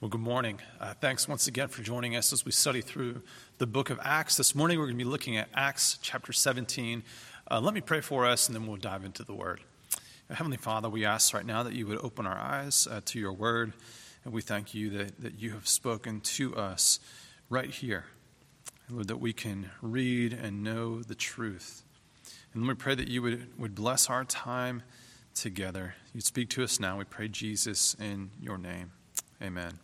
Well, good morning. Thanks once again for joining us as we study through the book of Acts. This morning we're going to be looking at Acts chapter 17. Let me pray for us and then we'll dive into the word. Heavenly Father, we ask right now that you would open our eyes to your word, and we thank you that you have spoken to us right here. Lord, that we can read and know the truth. And Lord, we pray that you would bless our time together. You'd speak to us now. We pray, Jesus, in your name. Amen.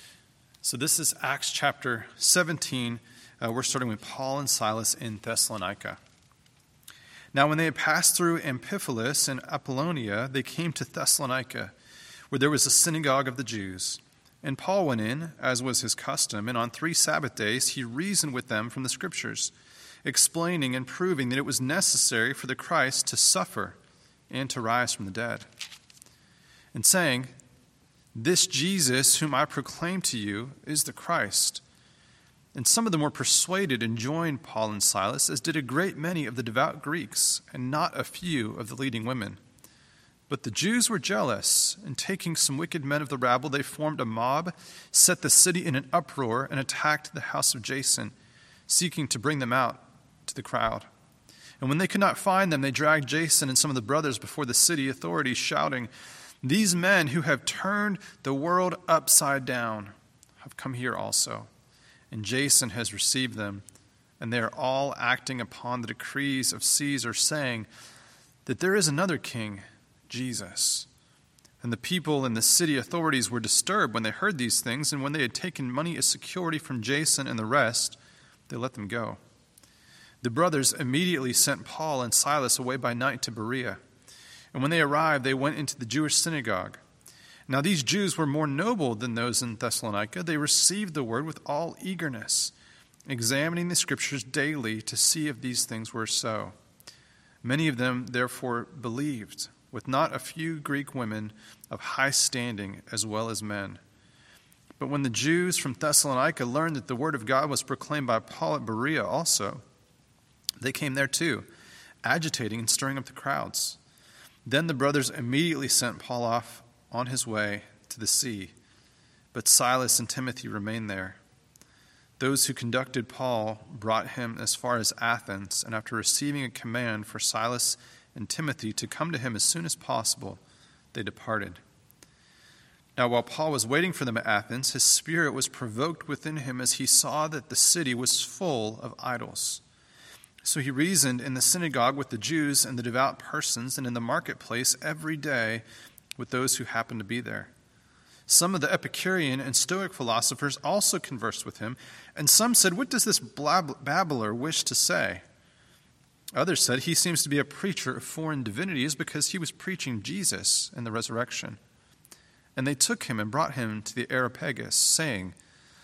So this is Acts chapter 17. We're starting with Paul and Silas in Thessalonica. Now when they had passed through Amphipolis and Apollonia, they came to Thessalonica, where there was a synagogue of the Jews. And Paul went in, as was his custom, and on 3 Sabbath days he reasoned with them from the Scriptures, explaining and proving that it was necessary for the Christ to suffer and to rise from the dead. And saying, "This Jesus whom I proclaim to you is the Christ." And some of them were persuaded and joined Paul and Silas, as did a great many of the devout Greeks, and not a few of the leading women. But the Jews were jealous, and taking some wicked men of the rabble, they formed a mob, set the city in an uproar, and attacked the house of Jason, seeking to bring them out to the crowd. And when they could not find them, they dragged Jason and some of the brothers before the city authorities, shouting, "These men who have turned the world upside down have come here also. And Jason has received them, and they are all acting upon the decrees of Caesar, saying that there is another king, Jesus." And the people and the city authorities were disturbed when they heard these things, and when they had taken money as security from Jason and the rest, they let them go. The brothers immediately sent Paul and Silas away by night to Berea. And when they arrived, they went into the Jewish synagogue. Now these Jews were more noble than those in Thessalonica. They received the word with all eagerness, examining the Scriptures daily to see if these things were so. Many of them therefore believed, with not a few Greek women of high standing as well as men. But when the Jews from Thessalonica learned that the word of God was proclaimed by Paul at Berea also, they came there too, agitating and stirring up the crowds. Then the brothers immediately sent Paul off on his way to the sea, but Silas and Timothy remained there. Those who conducted Paul brought him as far as Athens, and after receiving a command for Silas and Timothy to come to him as soon as possible, they departed. Now while Paul was waiting for them at Athens, his spirit was provoked within him as he saw that the city was full of idols. So he reasoned in the synagogue with the Jews and the devout persons, and in the marketplace every day with those who happened to be there. Some of the Epicurean and Stoic philosophers also conversed with him, and some said, "What does this babbler wish to say?" Others said, "He seems to be a preacher of foreign divinities, because he was preaching Jesus and the resurrection." And they took him and brought him to the Areopagus, saying,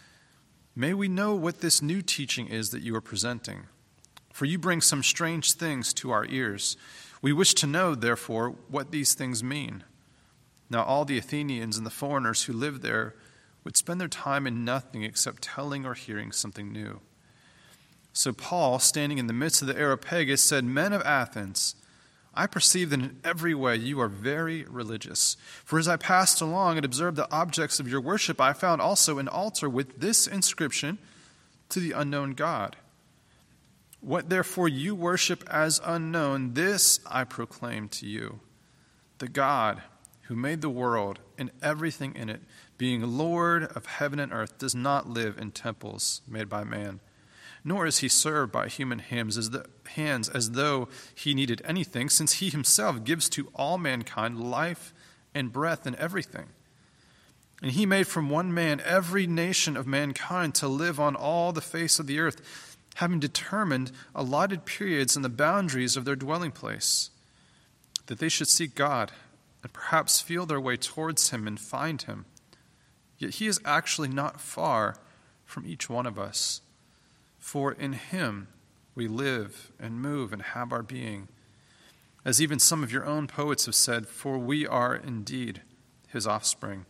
"May we know what this new teaching is that you are presenting? For you bring some strange things to our ears. We wish to know, therefore, what these things mean." Now all the Athenians and the foreigners who lived there would spend their time in nothing except telling or hearing something new. So Paul, standing in the midst of the Areopagus, said, "Men of Athens, I perceive that in every way you are very religious. For as I passed along and observed the objects of your worship, I found also an altar with this inscription, 'To the unknown God.' What therefore you worship as unknown, this I proclaim to you. The God who made the world and everything in it, being Lord of heaven and earth, does not live in temples made by man, nor is he served by human hands as though he needed anything, since he himself gives to all mankind life and breath and everything. And he made from one man every nation of mankind to live on all the face of the earth, having determined allotted periods and the boundaries of their dwelling place, that they should seek God and perhaps feel their way towards him and find him. Yet he is actually not far from each one of us. For in him we live and move and have our being. As even some of your own poets have said, for we are indeed his offspring.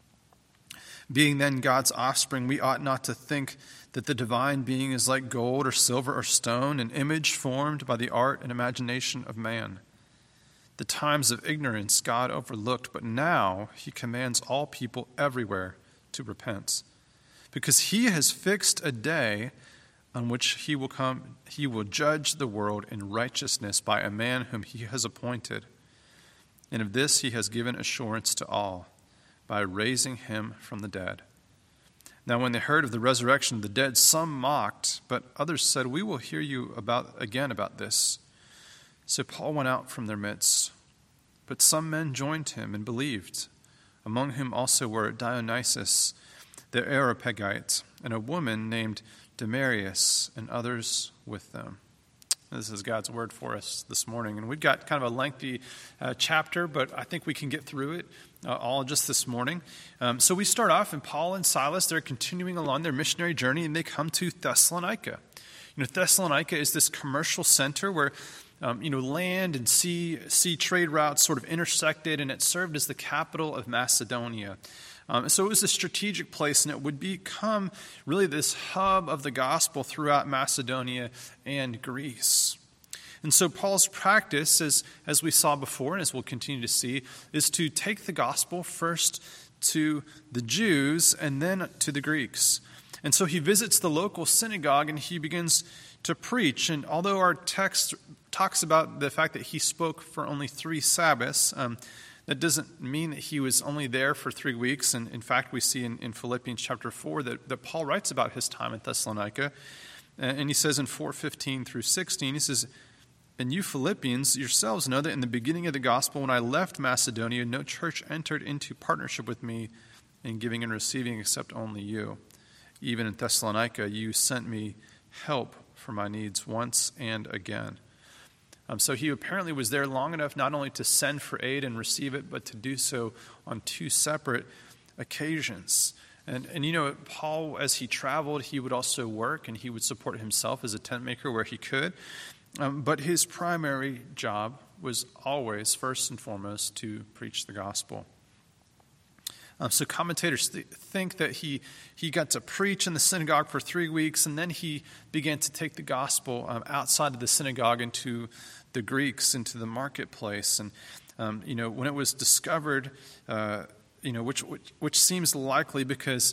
Being then God's offspring, we ought not to think that the divine being is like gold or silver or stone, an image formed by the art and imagination of man. The times of ignorance God overlooked, but now he commands all people everywhere to repent. Because he has fixed a day on which he will judge the world in righteousness by a man whom he has appointed. And of this he has given assurance to all by raising him from the dead. Now when they heard of the resurrection of the dead, some mocked, but others said, "We will hear you again about this." So Paul went out from their midst. But some men joined him and believed, among whom also were Dionysius the Areopagite, and a woman named Damaris, and others with them. This is God's word for us this morning. And we've got kind of a lengthy chapter, but I think we can get through it all just this morning. So we start off, and Paul and Silas, they're continuing along their missionary journey, and they come to Thessalonica. Thessalonica is this commercial center where land and sea trade routes sort of intersected, and it served as the capital of Macedonia. So it was a strategic place, and it would become really this hub of the gospel throughout Macedonia and Greece. And so Paul's practice, as we saw before, and as we'll continue to see, is to take the gospel first to the Jews and then to the Greeks. And so he visits the local synagogue and he begins to preach. And although our text talks about the fact that he spoke for only 3 Sabbaths, that doesn't mean that he was only there for 3 weeks. And in fact, we see in Philippians chapter 4 that Paul writes about his time at Thessalonica. And he says in 4:15 through 16, he says, "And you Philippians yourselves know that in the beginning of the gospel, when I left Macedonia, no church entered into partnership with me in giving and receiving except only you. Even in Thessalonica, you sent me help for my needs once and again." So he apparently was there long enough not only to send for aid and receive it, but to do so on 2 separate occasions. And Paul, as he traveled, he would also work and he would support himself as a tent maker where he could. But his primary job was always, first and foremost, to preach the gospel. So commentators think that he got to preach in the synagogue for 3 weeks, and then he began to take the gospel outside of the synagogue into the Greeks, into the marketplace. And when it was discovered, which seems likely because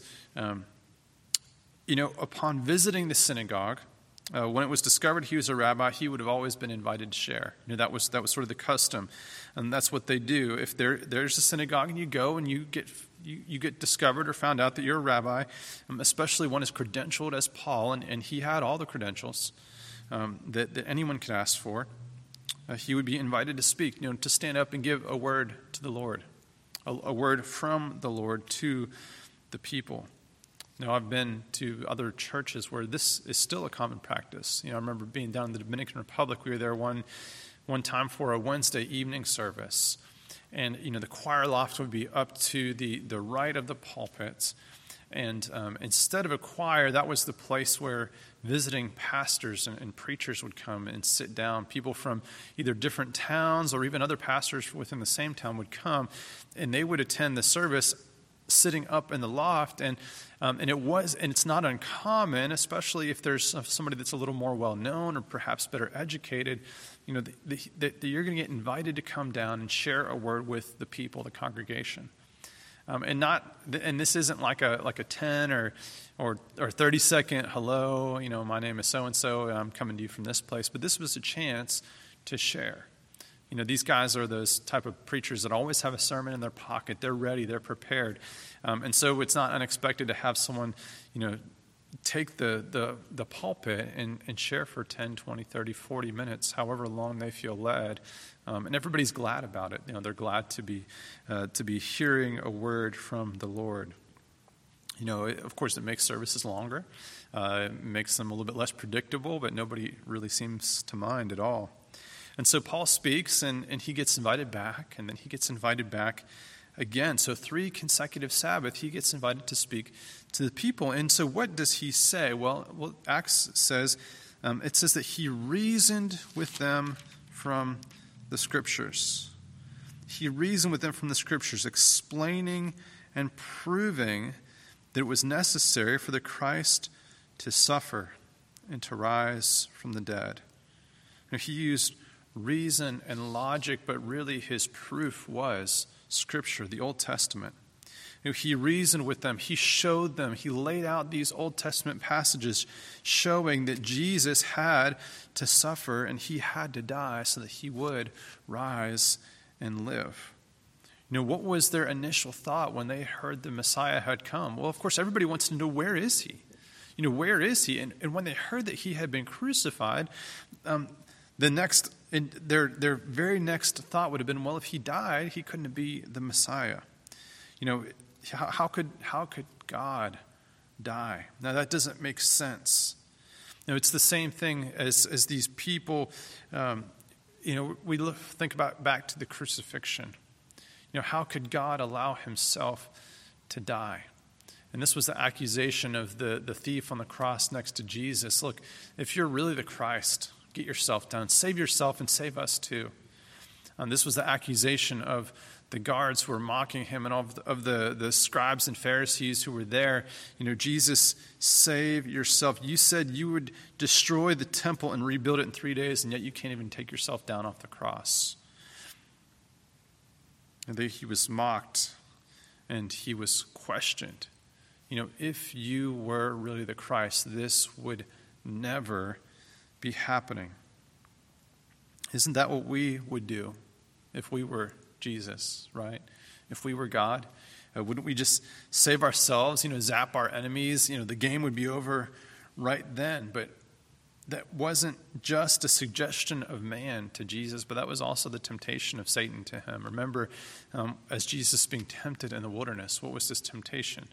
upon visiting the synagogue, when it was discovered he was a rabbi, he would have always been invited to share. That was sort of the custom, and that's what they do. If there's a synagogue and you go and you get discovered or found out that you're a rabbi, especially one is credentialed as Paul, and he had all the credentials that anyone could ask for, he would be invited to speak, to stand up and give a word to the Lord, a word from the Lord to the people. Now, I've been to other churches where this is still a common practice. I remember being down in the Dominican Republic. We were there one time for a Wednesday evening service. And, the choir loft would be up to the right of the pulpit. And instead of a choir, that was the place where visiting pastors and preachers would come and sit down. People from either different towns or even other pastors within the same town would come, and they would attend the service sitting up in the loft, and it's not uncommon, especially if there's somebody that's a little more well known or perhaps better educated, that you're going to get invited to come down and share a word with the people, the congregation, and this isn't like a 10 or 30-second hello, my name is so and so, and I'm coming to you from this place, but this was a chance to share. These guys are those type of preachers that always have a sermon in their pocket. They're ready. They're prepared. And so it's not unexpected to have someone, take the pulpit and share for 10, 20, 30, 40 minutes, however long they feel led. And everybody's glad about it. They're glad to be hearing a word from the Lord. Of course, it makes services longer. It makes them a little bit less predictable, but nobody really seems to mind at all. And so Paul speaks, and he gets invited back, and then he gets invited back again. So 3 consecutive Sabbaths, he gets invited to speak to the people. And so what does he say? Well Acts says, it says that he reasoned with them from the Scriptures. He reasoned with them from the Scriptures, explaining and proving that it was necessary for the Christ to suffer and to rise from the dead. He used reason and logic, but really his proof was Scripture, the Old Testament. He reasoned with them. He showed them. He laid out these Old Testament passages showing that Jesus had to suffer and he had to die so that he would rise and live. What was their initial thought when they heard the Messiah had come? Well, of course, everybody wants to know, where is he? Where is he? And when they heard that he had been crucified, their very next thought would have been, well, if he died, he couldn't be the Messiah. How could God die? Now, that doesn't make sense. It's the same thing as these people. We think about back to the crucifixion. How could God allow himself to die? And this was the accusation of the thief on the cross next to Jesus. Look, if you're really the Christ, get yourself down. Save yourself and save us too. This was the accusation of the guards who were mocking him and of the scribes and Pharisees who were there. Jesus, save yourself. You said you would destroy the temple and rebuild it in 3 days, and yet you can't even take yourself down off the cross. And he was mocked and he was questioned. If you were really the Christ, this would never be happening. Isn't that what we would do if we were Jesus, right? If we were God, wouldn't we just save ourselves, zap our enemies? The game would be over right then. But that wasn't just a suggestion of man to Jesus, but that was also the temptation of Satan to him. Remember, as Jesus being tempted in the wilderness, what was this temptation?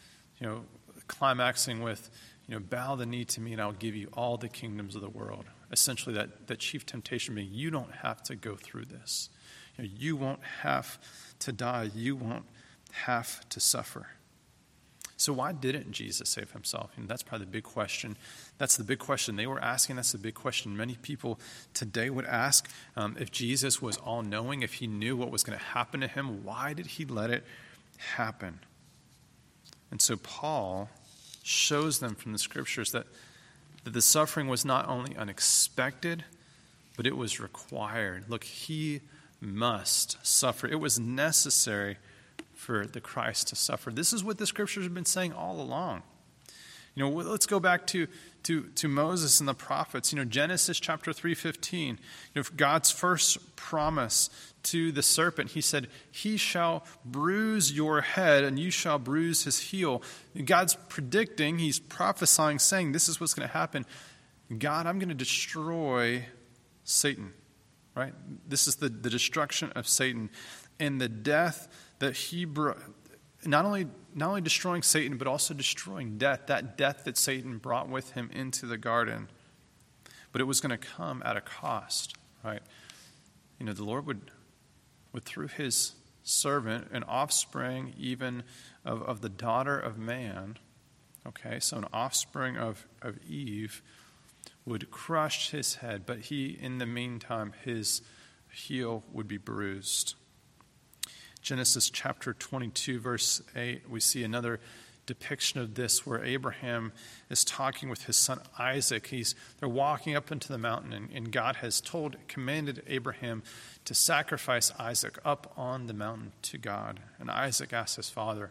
Climaxing with, bow the knee to me and I'll give you all the kingdoms of the world. Essentially, that chief temptation being, you don't have to go through this. You won't have to die. You won't have to suffer. So why didn't Jesus save himself? That's probably the big question. That's the big question they were asking. That's the big question many people today would ask. If Jesus was all-knowing, if he knew what was going to happen to him, why did he let it happen? And so Paul shows them from the scriptures that the suffering was not only unexpected, but it was required. Look, he must suffer. It was necessary for the Christ to suffer. This is what the scriptures have been saying all along. Let's go back to Moses and the prophets. Genesis chapter 3:15. God's first promise to the serpent, he said, he shall bruise your head and you shall bruise his heel. God's predicting, he's prophesying, saying this is what's going to happen. God, I'm going to destroy Satan, right? This is the destruction of Satan and the death that he brought. Not only destroying Satan, but also destroying death, that death that Satan brought with him into the garden. But it was going to come at a cost, right? The Lord would through his servant, an offspring even of the daughter of man, okay, so an offspring of Eve, would crush his head, but in the meantime, his heel would be bruised. Genesis chapter 22, verse 8, we see another depiction of this where Abraham is talking with his son Isaac. They're walking up into the mountain, and God has commanded Abraham to sacrifice Isaac up on the mountain to God. And Isaac asked his father,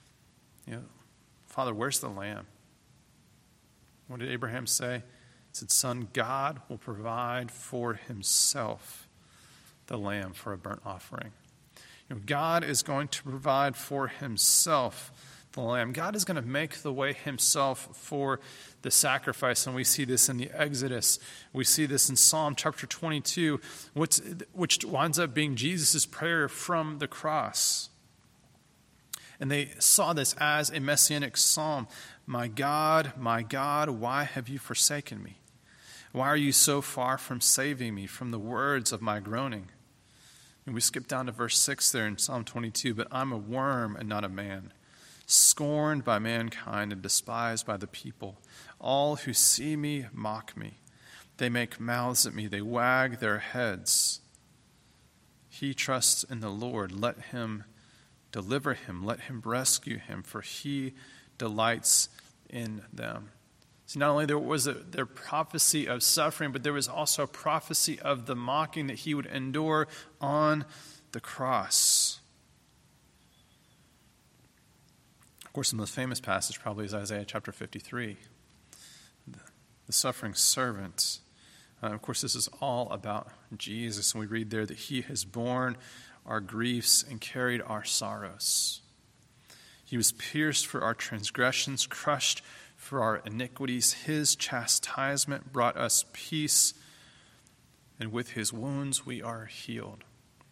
Father, where's the lamb? What did Abraham say? He said, Son, God will provide for himself the lamb for a burnt offering. God is going to provide for himself the lamb. God is going to make the way himself for the sacrifice. And we see this in the Exodus. We see this in Psalm chapter 22, which winds up being Jesus' prayer from the cross. And they saw this as a messianic psalm. My God, why have you forsaken me? Why are you so far from saving me from the words of my groaning? And we skip down to verse 6 there in Psalm 22. But I'm a worm and not a man, scorned by mankind and despised by the people. All who see me mock me. They make mouths at me. They wag their heads. He trusts in the Lord. Let him deliver him. Let him rescue him, for he delights in them. See, not only there was their prophecy of suffering, but there was also a prophecy of the mocking that he would endure on the cross. Of course, the most famous passage probably is Isaiah chapter 53, the suffering servant. Of course, this is all about Jesus, and we read there that he has borne our griefs and carried our sorrows. He was pierced for our transgressions, crushed for our iniquities. His chastisement brought us peace, and with his wounds we are healed.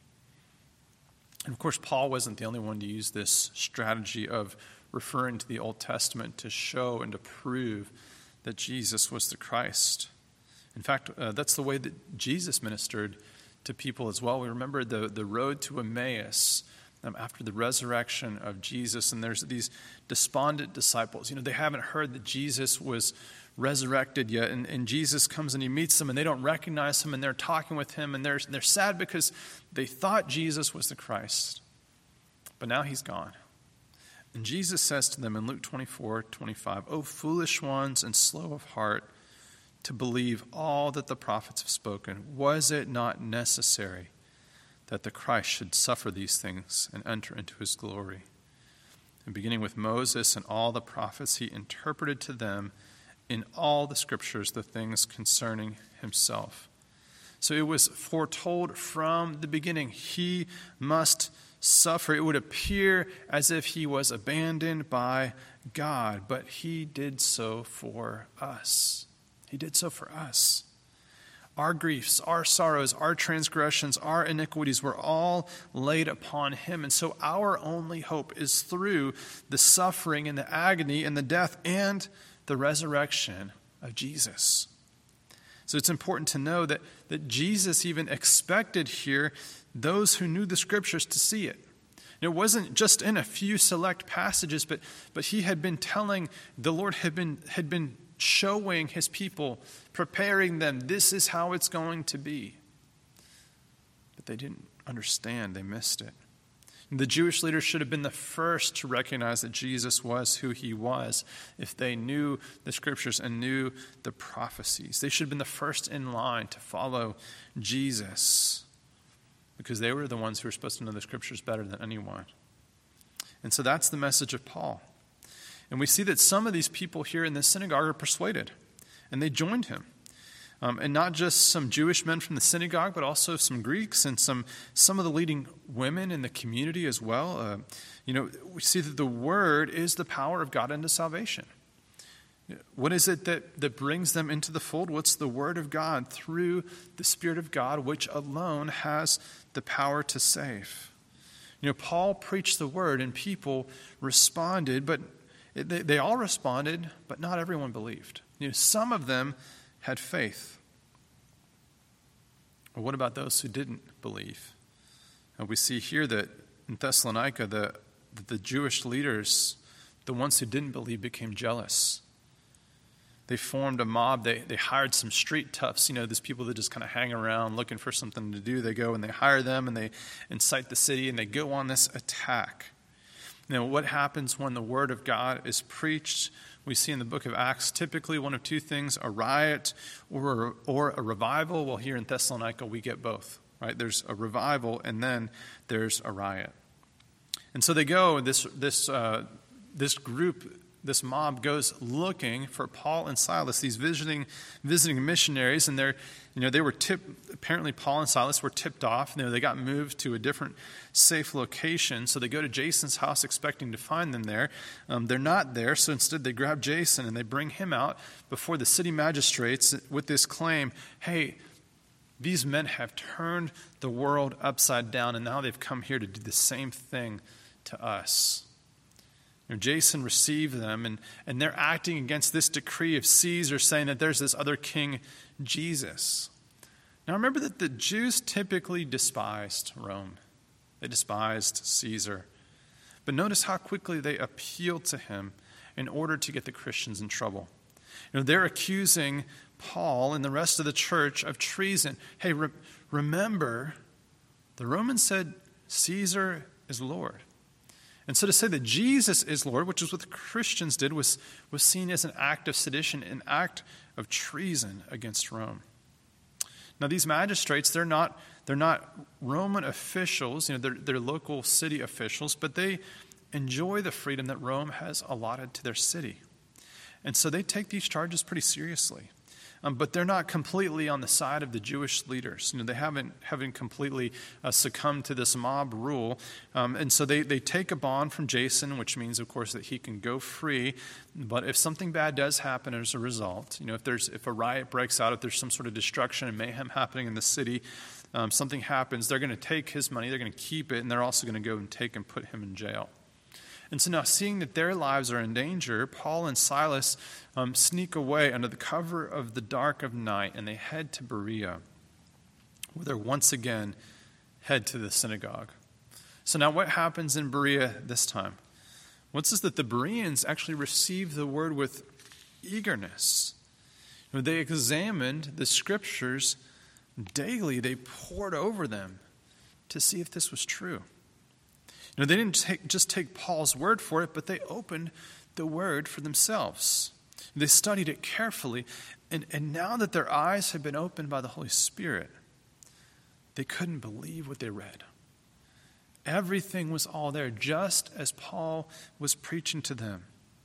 And of course, Paul wasn't the only one to use this strategy of referring to the Old Testament to show and to prove that Jesus was the Christ. In fact, that's the way that Jesus ministered to people as well. We remember the road to Emmaus after the resurrection of Jesus, and there's these despondent disciples. They haven't heard that Jesus was resurrected yet, and Jesus comes and he meets them, and they don't recognize him, and they're talking with him, and they're sad because they thought Jesus was the Christ, but now he's gone. And Jesus says to them in Luke 24:25, "O foolish ones and slow of heart, to believe all that the prophets have spoken. Was it not necessary that the Christ should suffer these things and enter into his glory?" And beginning with Moses and all the prophets, he interpreted to them in all the scriptures the things concerning himself. So it was foretold from the beginning, he must suffer. It would appear as if he was abandoned by God, but he did so for us. He did so for us. Our griefs, our sorrows, our transgressions, our iniquities were all laid upon him. And so our only hope is through the suffering and the agony and the death and the resurrection of Jesus. So it's important to know that Jesus even expected here those who knew the scriptures to see it. It wasn't just in a few select passages, but he had been telling, the Lord had been showing his people, preparing them, this is how it's going to be. But they didn't understand, they missed it. And the Jewish leaders should have been the first to recognize that Jesus was who he was if they knew the scriptures and knew the prophecies. They should have been the first in line to follow Jesus because they were the ones who were supposed to know the scriptures better than anyone. And so that's the message of Paul. And we see that some of these people here in this synagogue are persuaded, and they joined him. And not just some Jewish men from the synagogue, but also some Greeks and some of the leading women in the community as well. We see that the word is the power of God unto salvation. What is it that brings them into the fold? What's the word of God through the Spirit of God, which alone has the power to save? Paul preached the word, and people responded, but they all responded, but not everyone believed. Some of them had faith. Well, what about those who didn't believe? We see here that in Thessalonica, the Jewish leaders, the ones who didn't believe, became jealous. They formed a mob. They hired some street toughs, these people that just kind of hang around looking for something to do. They go and they hire them, and they incite the city, and they go on this attack. What happens when the word of God is preached? We see in the book of Acts typically one of two things, a riot or a revival. Well, here in Thessalonica, we get both, right? There's a revival and then there's a riot. And so they go, this group, this mob goes looking for Paul and Silas, these visiting missionaries, and they were apparently Paul and Silas were tipped off. They got moved to a different safe location, so they go to Jason's house expecting to find them there. They're not there, so instead they grab Jason and they bring him out before the city magistrates with this claim, hey, these men have turned the world upside down, and now they've come here to do the same thing to us. Jason received them, and they're acting against this decree of Caesar, saying that there's this other king, Jesus. Now remember that the Jews typically despised Rome. They despised Caesar. But notice how quickly they appealed to him in order to get the Christians in trouble. They're accusing Paul and the rest of the church of treason. Hey, remember, the Romans said Caesar is Lord. And so to say that Jesus is Lord, which is what the Christians did, was seen as an act of sedition, an act of treason against Rome. Now these magistrates, they're not Roman officials, they're local city officials, but they enjoy the freedom that Rome has allotted to their city. And so they take these charges pretty seriously. But they're not completely on the side of the Jewish leaders. They haven't completely succumbed to this mob rule. And so they take a bond from Jason, which means, of course, that he can go free. But if something bad does happen as a result, if a riot breaks out, if there's some sort of destruction and mayhem happening in the city, something happens, they're going to take his money, they're going to keep it, and they're also going to go and take and put him in jail. And so now, seeing that their lives are in danger, Paul and Silas sneak away under the cover of the dark of night, and they head to Berea, where they once again head to the synagogue. So now what happens in Berea this time? Well, it says that the Bereans actually received the word with eagerness. They examined the scriptures daily. They pored over them to see if this was true. They didn't just take Paul's word for it, but they opened the word for themselves. They studied it carefully, and now that their eyes had been opened by the Holy Spirit, they couldn't believe what they read. Everything was all there, just as Paul was preaching to them.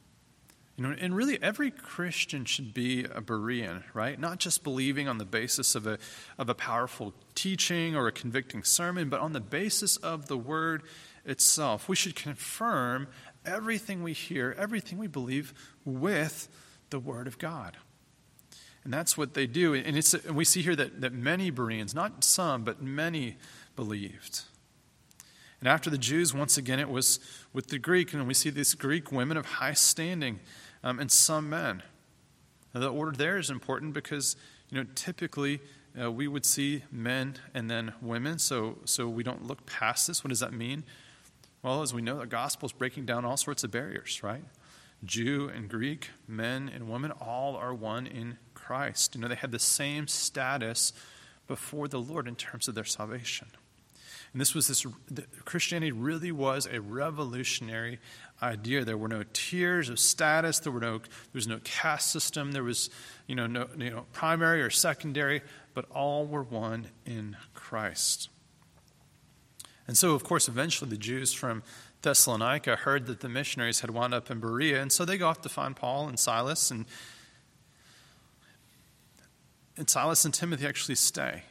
And really every Christian should be a Berean, right? Not just believing on the basis of a powerful teaching or a convicting sermon, but on the basis of the word itself. We should confirm everything we hear, everything we believe with the word of God. And that's what they do. And we see here that many Bereans, not some, but many believed. And after the Jews, once again, it was with the Greek. And we see these Greek women of high standing and some men. Now, the order there is important because, typically we would see men and then women. So we don't look past this. What does that mean? Well, as we know, the gospel is breaking down all sorts of barriers, right? Jew and Greek, men and women, all are one in Christ. They had the same status before the Lord in terms of their salvation. And Christianity really was a revolutionary idea. There were no tiers of status. There was no caste system. There was, no primary or secondary, but all were one in Christ. And so, of course, eventually the Jews from Thessalonica heard that the missionaries had wound up in Berea, and so they go off to find Paul and Silas, and Silas and Timothy actually stay.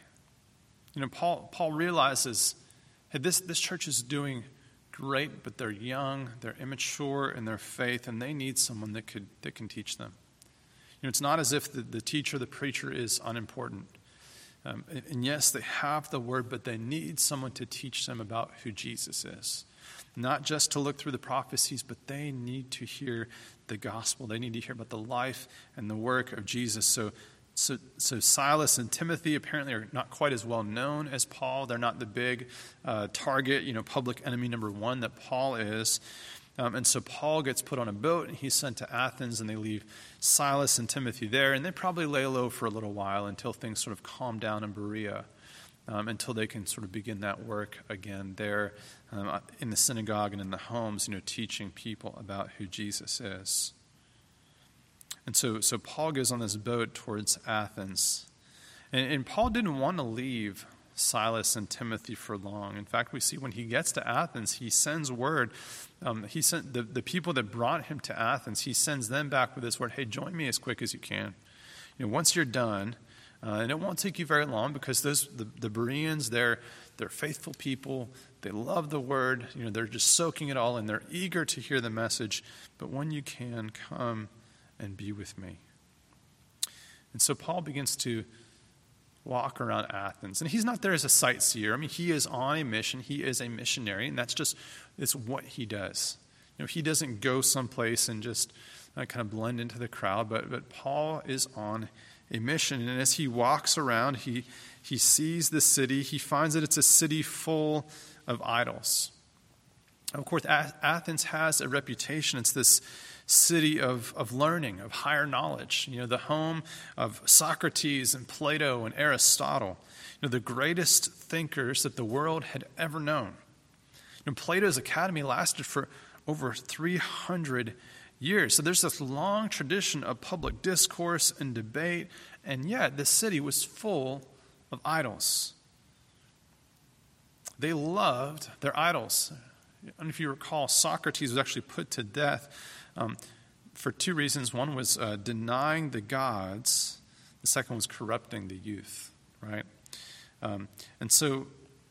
Paul realizes, hey, this church is doing great, but they're young, they're immature in their faith, and they need someone that can teach them. It's not as if the teacher, the preacher is unimportant. And yes, they have the word, but they need someone to teach them about who Jesus is. Not just to look through the prophecies, but they need to hear the gospel. They need to hear about the life and the work of Jesus. So Silas and Timothy apparently are not quite as well known as Paul. They're not the big target, public enemy number one that Paul is. And so Paul gets put on a boat, and he's sent to Athens, and they leave Silas and Timothy there. And they probably lay low for a little while until things sort of calm down in Berea, until they can sort of begin that work again there in the synagogue and in the homes, teaching people about who Jesus is. And so Paul goes on this boat towards Athens. And Paul didn't want to leave Silas and Timothy for long. In fact, we see when he gets to Athens, he sends word. He sent the people that brought him to Athens, he sends them back with this word, hey, join me as quick as you can. Once you're done, and it won't take you very long because the Bereans, they're faithful people. They love the word. They're just soaking it all in. They're eager to hear the message. But when you can, come and be with me. And so Paul begins to walk around Athens. And he's not there as a sightseer. He is on a mission. He is a missionary, and it's what he does. He doesn't go someplace and just kind of blend into the crowd, but Paul is on a mission. And as he walks around, he sees the city. He finds that it's a city full of idols. Of course, Athens has a reputation. It's this city of learning, of higher knowledge, the home of Socrates and Plato and Aristotle, the greatest thinkers that the world had ever known. Plato's academy lasted for over 300 years. So there's this long tradition of public discourse and debate, and yet the city was full of idols. They loved their idols. And if you recall, Socrates was actually put to death for two reasons. One was denying the gods. The second was corrupting the youth, right? And so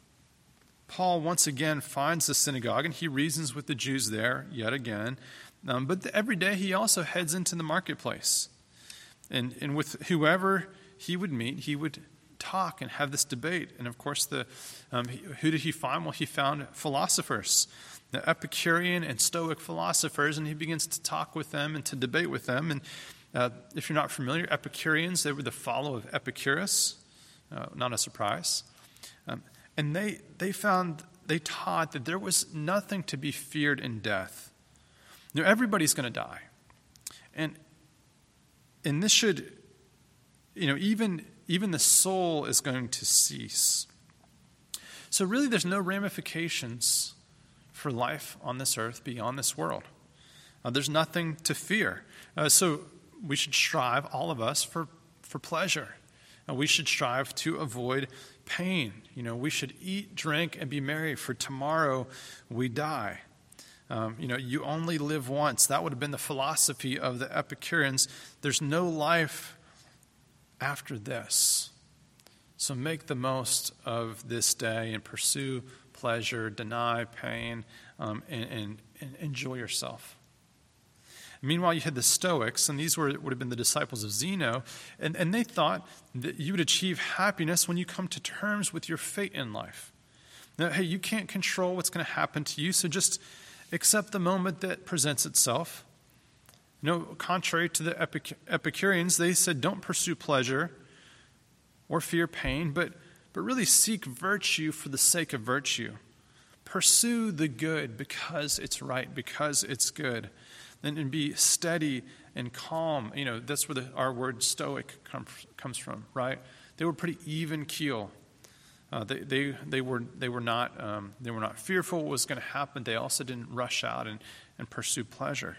Paul once again finds the synagogue, and he reasons with the Jews there yet again. But every day he also heads into the marketplace. And with whoever he would meet, he would talk and have this debate. And of course, who did he find? Well, he found philosophers, the Epicurean and Stoic philosophers, and he begins to talk with them and to debate with them. And if you're not familiar, Epicureans, they were the follower of Epicurus, not a surprise. And they taught that there was nothing to be feared in death. Everybody's going to die. And this should, even the soul is going to cease. So really there's no ramifications for life on this earth beyond this world. There's nothing to fear. So we should strive, all of us, for pleasure. We should strive to avoid pain. We should eat, drink, and be merry, for tomorrow we die. You only live once. That would have been the philosophy of the Epicureans. There's no life after this. So make the most of this day and pursue pleasure, deny pain, and enjoy yourself. Meanwhile, you had the Stoics, and these would have been the disciples of Zeno, and they thought that you would achieve happiness when you come to terms with your fate in life. Now, hey, you can't control what's going to happen to you, so just accept the moment that presents itself. Contrary to the Epicureans, they said don't pursue pleasure or fear pain, but really seek virtue for the sake of virtue. Pursue the good because it's right, because it's good. And be steady and calm. That's where our word stoic comes from, right? They were pretty even keel. They were not fearful what was going to happen. They also didn't rush out and pursue pleasure.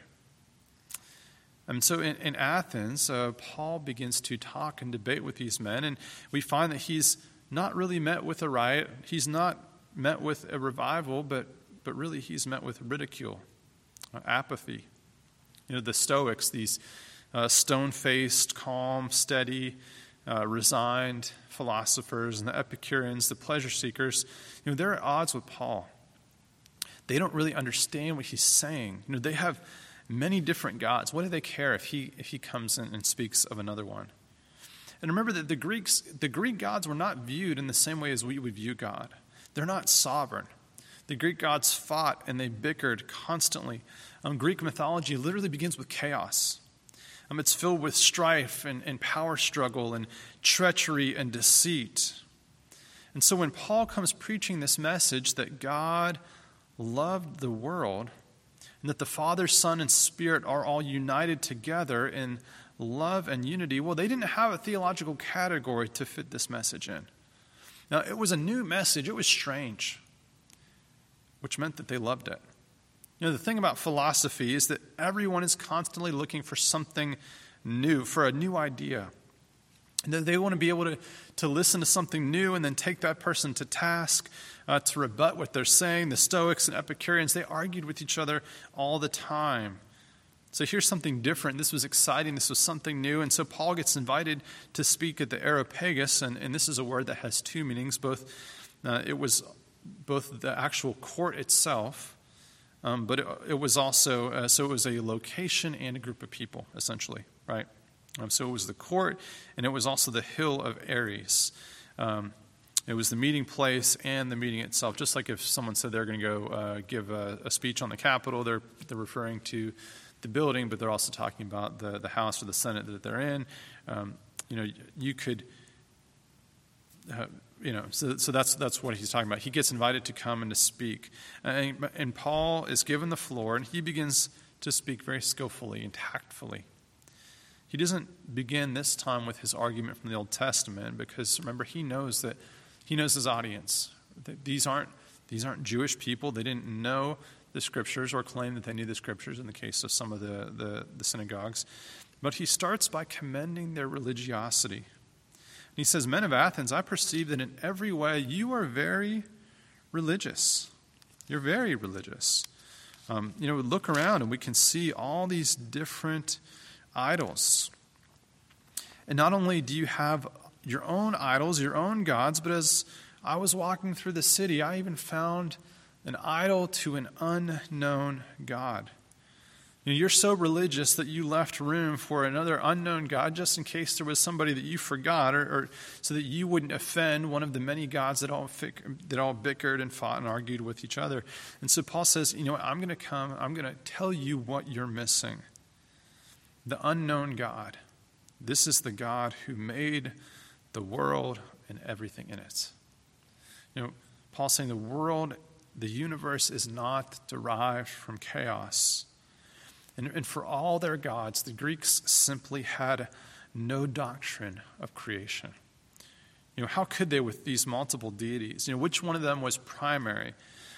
And so in Athens, Paul begins to talk and debate with these men, and we find that he's not really met with a riot. He's not met with a revival, but really he's met with ridicule, apathy. The Stoics, these stone-faced, calm, steady, resigned philosophers, and the Epicureans, the pleasure seekers, they're at odds with Paul. They don't really understand what he's saying. They have many different gods. What do they care if he comes in and speaks of another one? And remember that the Greek gods were not viewed in the same way as we would view God. They're not sovereign. The Greek gods fought and they bickered constantly. Greek mythology literally begins with chaos. It's filled with strife and power struggle and treachery and deceit. And so when Paul comes preaching this message that God loved the world and that the Father, Son, and Spirit are all united together in love and unity, well, they didn't have a theological category to fit this message in. Now, it was a new message. It was strange, which meant that they loved it. The thing about philosophy is that everyone is constantly looking for something new, for a new idea. And they want to be able to listen to something new and then take that person to task, to rebut what they're saying. The Stoics and Epicureans, they argued with each other all the time. So here's something different. This was exciting. This was something new. And so Paul gets invited to speak at the Areopagus, and this is a word that has two meanings. It was both the actual court itself, but it was also, so it was a location and a group of people, essentially, right? So it was the court, and it was also the hill of Ares. It was the meeting place and the meeting itself. Just like if someone said they're going to go give a speech on the Capitol, they're referring to the building, but they're also talking about the House or the Senate that they're in. You could... So that's what he's talking about. He gets invited to come and to speak. And Paul is given the floor, and he begins to speak very skillfully and tactfully. He doesn't begin this time with his argument from the Old Testament, because remember, he knows his audience. These aren't Jewish people. They didn't know the Scriptures or claim that they knew the Scriptures in the case of some of the synagogues. But he starts by commending their religiosity. He says, "Men of Athens, I perceive that in every way you are very religious. You're very religious. We look around and we can see all these different idols. And not only do you have your own idols, your own gods, but as I was walking through the city, I even found an idol to an unknown God. You're so religious that you left room for another unknown God just in case there was somebody that you forgot, or so that you wouldn't offend one of the many gods that all bickered and fought and argued with each other. And so Paul says, I'm going to come, I'm going to tell you what you're missing. The unknown God. This is the God who made the world and everything in it. Paul's saying the world, the universe is not derived from chaos. And for all their gods, the Greeks simply had no doctrine of creation. How could they with these multiple deities? Which one of them was primary?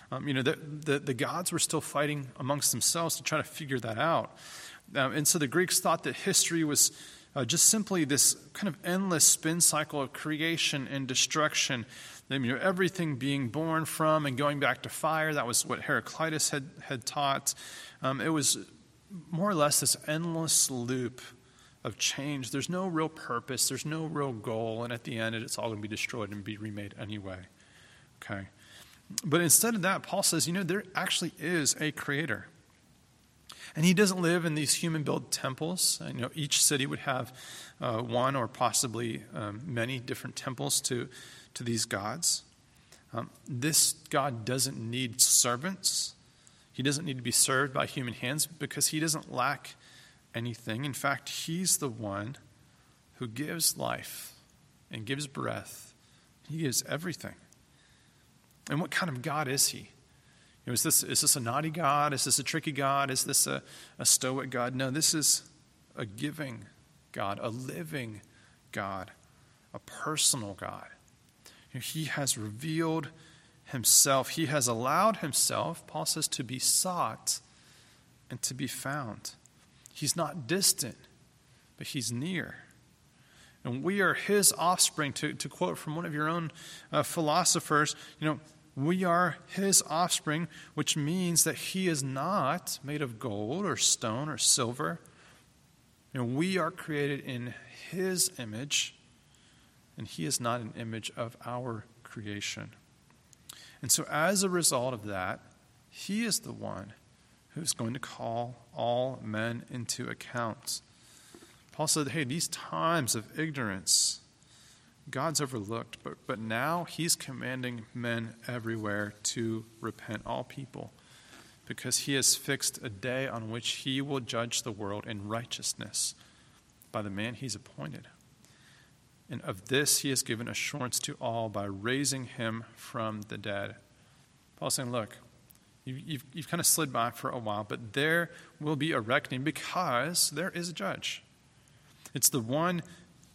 The gods were still fighting amongst themselves to try to figure that out. And so the Greeks thought that history was just simply this kind of endless spin cycle of creation and destruction. Everything being born from and going back to fire. That was what Heraclitus had taught. It was more or less this endless loop of change. There's no real purpose. There's no real goal. And at the end, it's all going to be destroyed and be remade anyway. Okay. But instead of that, Paul says, there actually is a creator. And he doesn't live in these human-built temples. Each city would have one or possibly many different temples to these gods. This God doesn't need servants. He doesn't need to be served by human hands because he doesn't lack anything. In fact, he's the one who gives life and gives breath. He gives everything. And what kind of God is he? Is this a naughty God? Is this a tricky God? Is this a stoic God? No, this is a giving God, a living God, a personal God. He has revealed himself. He has allowed himself, Paul says, to be sought and to be found. He's not distant, but he's near. And we are his offspring. To quote from one of your own philosophers, we are his offspring, which means that he is not made of gold or stone or silver. We are created in his image, and he is not an image of our creation. And so as a result of that, he is the one who's going to call all men into account. Paul said, hey, these times of ignorance, God's overlooked, but now he's commanding men everywhere to repent, all people, because he has fixed a day on which he will judge the world in righteousness by the man he's appointed. And of this he has given assurance to all by raising him from the dead. Paul's saying, look, you've kind of slid by for a while, but there will be a reckoning because there is a judge. It's the one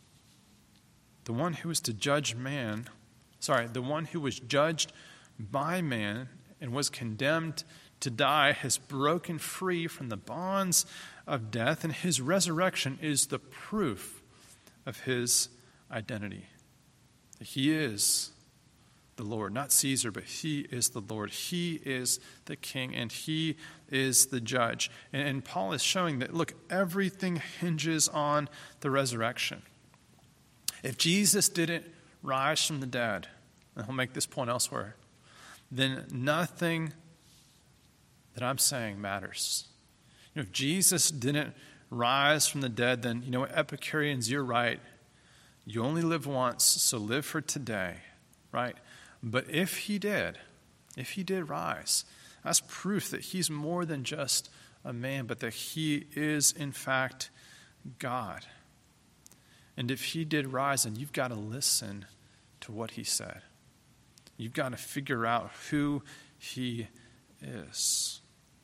who is to judge man, the one who was judged by man and was condemned to die has broken free from the bonds of death, and his resurrection is the proof of his identity. He is the Lord, not Caesar, but he is the Lord. He is the king, and he is the judge. And Paul is showing that, look, everything hinges on the resurrection. If Jesus didn't rise from the dead, and he'll make this point elsewhere, then nothing that I'm saying matters. If Jesus didn't rise from the dead, then, Epicureans, you're right. You only live once, so live for today, right? But if he did rise, that's proof that he's more than just a man, but that he is, in fact, God. And if he did rise, then you've got to listen to what he said. You've got to figure out who he is.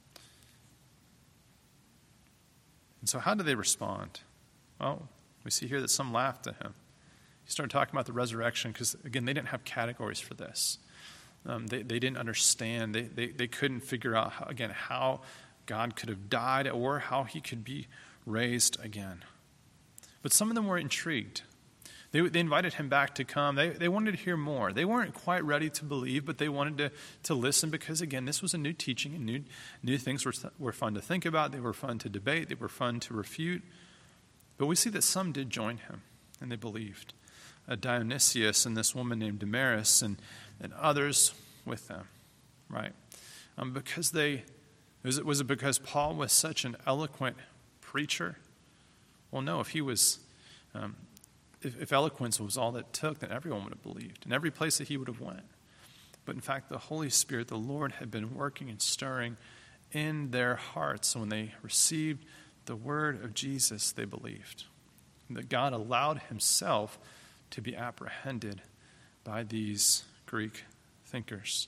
And so how do they respond? Well, we see here that some laughed at him. He started talking about the resurrection because, again, they didn't have categories for this. They didn't understand. They couldn't figure out, how God could have died or how he could be raised again. But some of them were intrigued. They invited him back to come. They wanted to hear more. They weren't quite ready to believe, but they wanted to listen because, again, this was a new teaching, and new things were fun to think about. They were fun to debate. They were fun to refute. But we see that some did join him, and they believed. Dionysius and this woman named Damaris and others with them, right? Was it because Paul was such an eloquent preacher? Well, no. If he was, if eloquence was all that took, then everyone would have believed in every place that he would have went. But in fact, the Holy Spirit, the Lord, had been working and stirring in their hearts. So when they received the word of Jesus, they believed. And that God allowed himself to be apprehended by these Greek thinkers.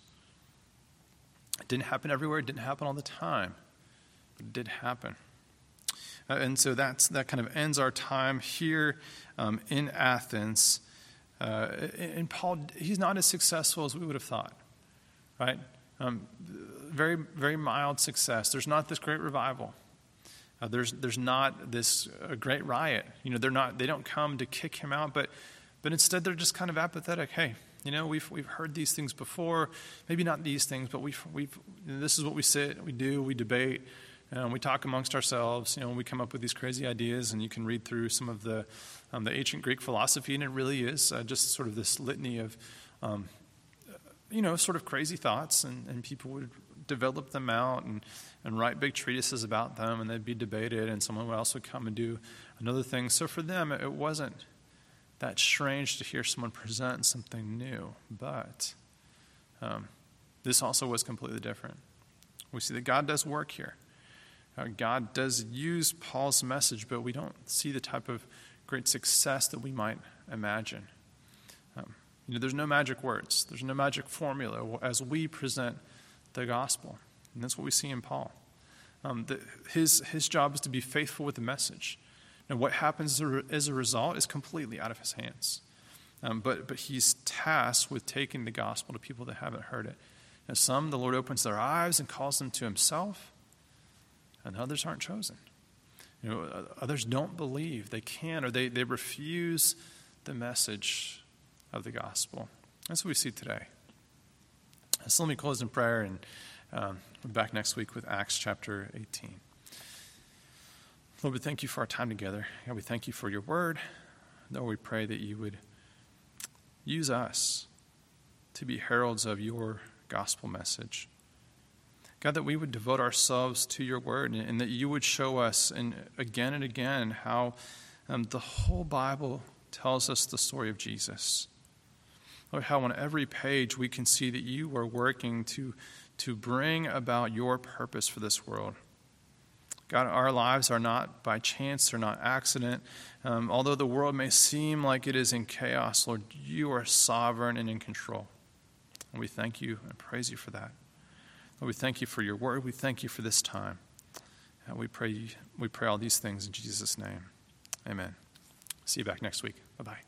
It didn't happen everywhere. It didn't happen all the time. But it did happen. And so that kind of ends our time here in Athens. And Paul, he's not as successful as we would have thought, right? Very, very mild success. There's not this great revival. There's not this great riot. They don't come to kick him out, but instead they're just kind of apathetic. Hey, we've heard these things before. Maybe not these things, but this is what we sit, we do, we debate, we talk amongst ourselves. We come up with these crazy ideas, and you can read through some of the ancient Greek philosophy, and it really is just sort of this litany of, sort of crazy thoughts, and people would develop them out and write big treatises about them, and they'd be debated, and someone would also come and do another thing. So for them, it wasn't that strange to hear someone present something new, but this also was completely different. We see that God does work here. God does use Paul's message, but we don't see the type of great success that we might imagine. There's no magic words. There's no magic formula as we present the gospel. And that's what we see in Paul. His job is to be faithful with the message. And what happens as a result is completely out of his hands. But he's tasked with taking the gospel to people that haven't heard it. And some, the Lord opens their eyes and calls them to himself, and others aren't chosen. Others don't believe. They can't, or they refuse the message of the gospel. That's what we see today. So let me close in prayer, and we're back next week with Acts chapter 18. Lord, we thank you for our time together. God, we thank you for your word. Lord, we pray that you would use us to be heralds of your gospel message. God, that we would devote ourselves to your word, and that you would show us again and again how the whole Bible tells us the story of Jesus. Lord, how on every page we can see that you are working to bring about your purpose for this world. God, our lives are not by chance, they're not accident. Although the world may seem like it is in chaos, Lord, you are sovereign and in control. And we thank you and praise you for that. Lord, we thank you for your word. We thank you for this time. And we pray all these things in Jesus' name. Amen. See you back next week. Bye-bye.